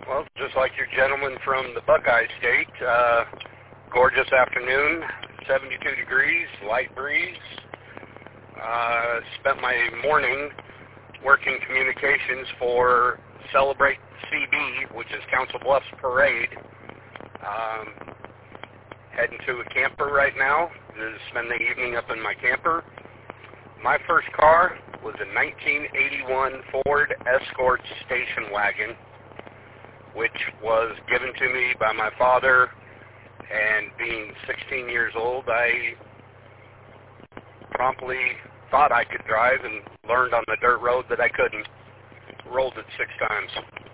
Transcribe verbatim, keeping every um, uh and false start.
Well, just like your gentleman from the Buckeye State, uh, gorgeous afternoon, seventy-two degrees, light breeze. Uh, spent my morning working communications for Celebrate C B, which is Council Bluffs Parade. Um, heading to a camper right now to spend the evening up in my camper. My first car was a nineteen eighty-one Ford Escort station wagon, which was given to me by my father, and being sixteen years old, I promptly thought I could drive and learned on the dirt road that I couldn't. Rolled it six times.